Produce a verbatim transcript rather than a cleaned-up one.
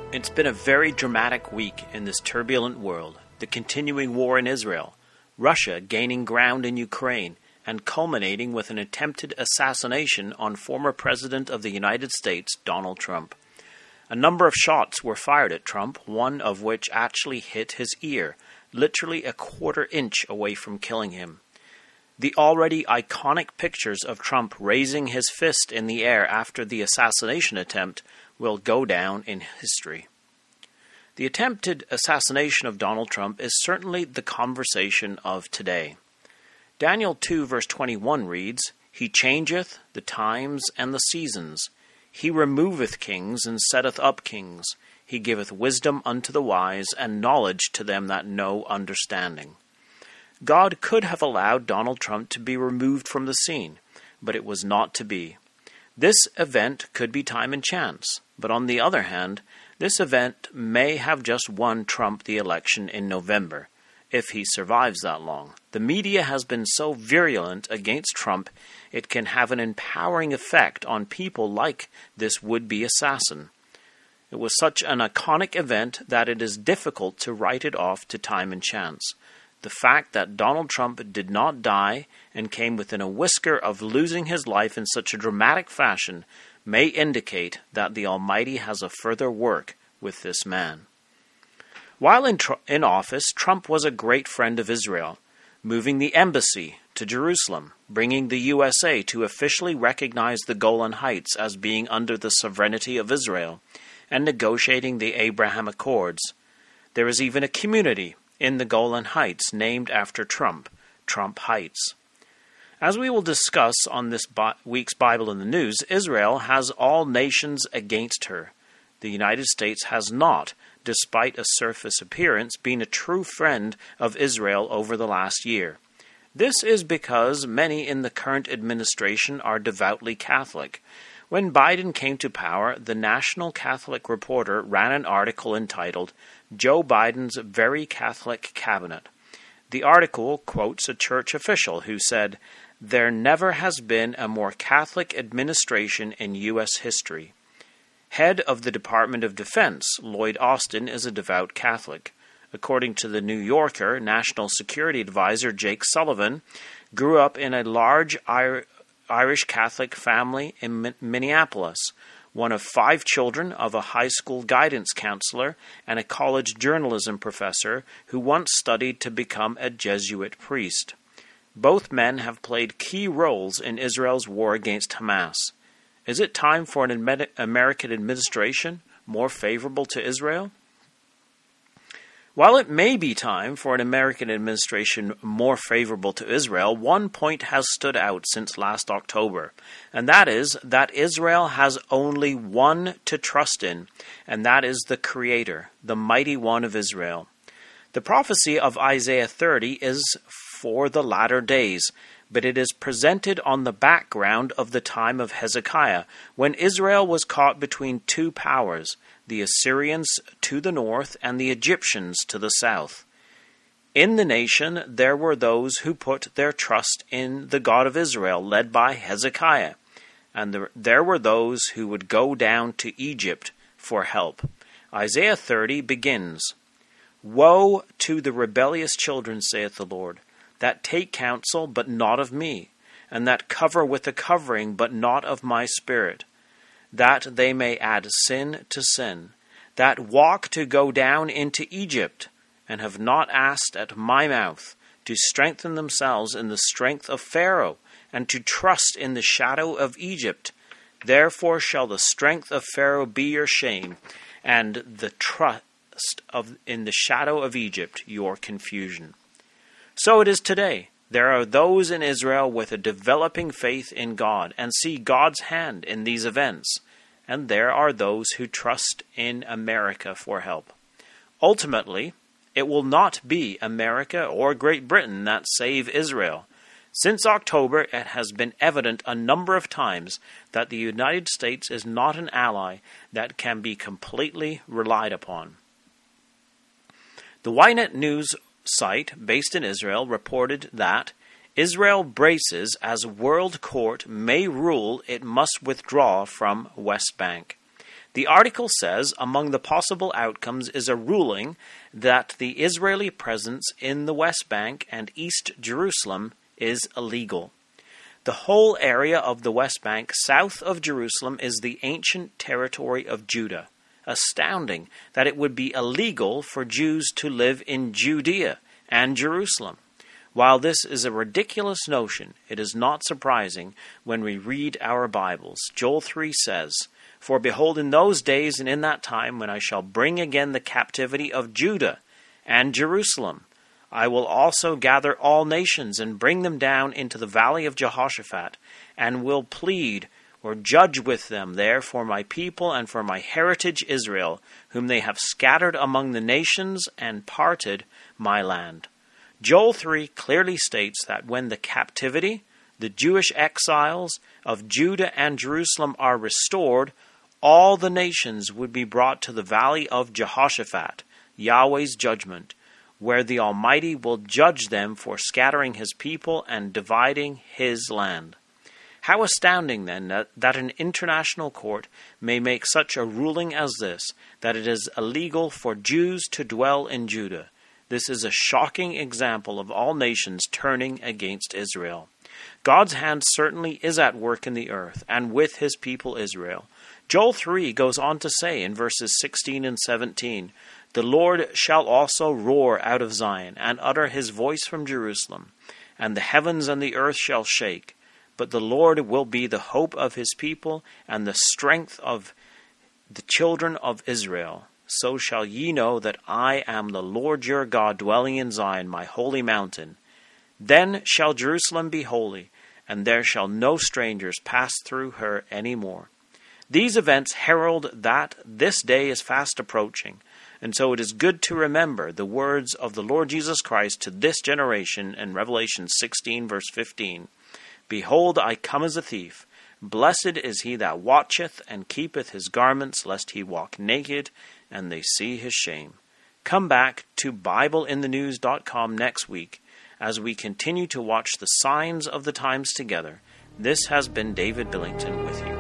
It's been a very dramatic week in this turbulent world. The continuing war in Israel, Russia gaining ground in Ukraine, and culminating with an attempted assassination on former President of the United States, Donald Trump. A number of shots were fired at Trump, one of which actually hit his ear, literally a quarter inch away from killing him. The already iconic pictures of Trump raising his fist in the air after the assassination attempt will go down in history. The attempted assassination of Donald Trump is certainly the conversation of today. Daniel two verse twenty-one reads, He changeth the times and the seasons. He removeth kings and setteth up kings. He giveth wisdom unto the wise and knowledge to them that know understanding. God could have allowed Donald Trump to be removed from the scene, but it was not to be. This event could be time and chance, but on the other hand, this event may have just won Trump the election in November, if he survives that long. The media has been so virulent against Trump, it can have an empowering effect on people like this would-be assassin. It was such an iconic event that it is difficult to write it off to time and chance. The fact that Donald Trump did not die and came within a whisker of losing his life in such a dramatic fashion may indicate that the Almighty has a further work with this man. While in, tr- in office, Trump was a great friend of Israel, moving the embassy to Jerusalem, bringing the U S A to officially recognize the Golan Heights as being under the sovereignty of Israel, and negotiating the Abraham Accords. There is even a community in the Golan Heights named after Trump, Trump Heights. As we will discuss on this bi- week's Bible in the News, Israel has all nations against her. The United States has not, despite a surface appearance, been a true friend of Israel over the last year. This is because many in the current administration are devoutly Catholic. When Biden came to power, the National Catholic Reporter ran an article entitled, Joe Biden's Very Catholic Cabinet. The article quotes a church official who said, There never has been a more Catholic administration in U S history. Head of the Department of Defense, Lloyd Austin, is a devout Catholic. According to the New Yorker, National Security Advisor Jake Sullivan grew up in a large Irish Catholic family in Minneapolis, one of five children of a high school guidance counselor and a college journalism professor who once studied to become a Jesuit priest. Both men have played key roles in Israel's war against Hamas. Is it time for an American administration more favorable to Israel? While it may be time for an American administration more favorable to Israel, one point has stood out since last October, and that is that Israel has only one to trust in, and that is the Creator, the Mighty One of Israel. The prophecy of Isaiah thirty is for the latter days, but it is presented on the background of the time of Hezekiah, when Israel was caught between two powers, the Assyrians to the north and the Egyptians to the south. In the nation there were those who put their trust in the God of Israel, led by Hezekiah, and there, there were those who would go down to Egypt for help. Isaiah thirty begins, Woe to the rebellious children, saith the Lord, that take counsel, but not of me, and that cover with a covering, but not of my spirit, that they may add sin to sin, that walk to go down into Egypt, and have not asked at my mouth, to strengthen themselves in the strength of Pharaoh, and to trust in the shadow of Egypt. Therefore shall the strength of Pharaoh be your shame, and the trust of in the shadow of Egypt your confusion. So it is today. There are those in Israel with a developing faith in God and see God's hand in these events, and there are those who trust in America for help. Ultimately, it will not be America or Great Britain that save Israel. Since October, it has been evident a number of times that the United States is not an ally that can be completely relied upon. The Ynet News site, based in Israel, reported that Israel braces as world court may rule it must withdraw from West Bank. The article says among the possible outcomes is a ruling that the Israeli presence in the West Bank and East Jerusalem is illegal. The whole area of the West Bank south of Jerusalem is the ancient territory of Judah. Astounding that it would be illegal for Jews to live in Judea and Jerusalem. While this is a ridiculous notion, it is not surprising when we read our Bibles. Joel three says, "For behold, in those days and in that time, when I shall bring again the captivity of Judah and Jerusalem, I will also gather all nations and bring them down into the valley of Jehoshaphat, and will plead or judge with them there for my people and for my heritage Israel, whom they have scattered among the nations and parted my land." Joel three clearly states that when the captivity, the Jewish exiles of Judah and Jerusalem are restored, all the nations would be brought to the valley of Jehoshaphat, Yahweh's judgment, where the Almighty will judge them for scattering his people and dividing his land. How astounding, then, that, that an international court may make such a ruling as this, that it is illegal for Jews to dwell in Judah. This is a shocking example of all nations turning against Israel. God's hand certainly is at work in the earth, and with his people Israel. Joel three goes on to say in verses sixteen and seventeen, "The Lord shall also roar out of Zion, and utter his voice from Jerusalem, and the heavens and the earth shall shake. But the Lord will be the hope of his people, and the strength of the children of Israel. So shall ye know that I am the Lord your God, dwelling in Zion, my holy mountain. Then shall Jerusalem be holy, and there shall no strangers pass through her any more." These events herald that this day is fast approaching, and so it is good to remember the words of the Lord Jesus Christ to this generation in Revelation sixteen, verse fifteen. "Behold, I come as a thief. Blessed is he that watcheth and keepeth his garments, lest he walk naked, and they see his shame." Come back to Bible in the News dot com next week as we continue to watch the signs of the times together. This has been David Billington with you.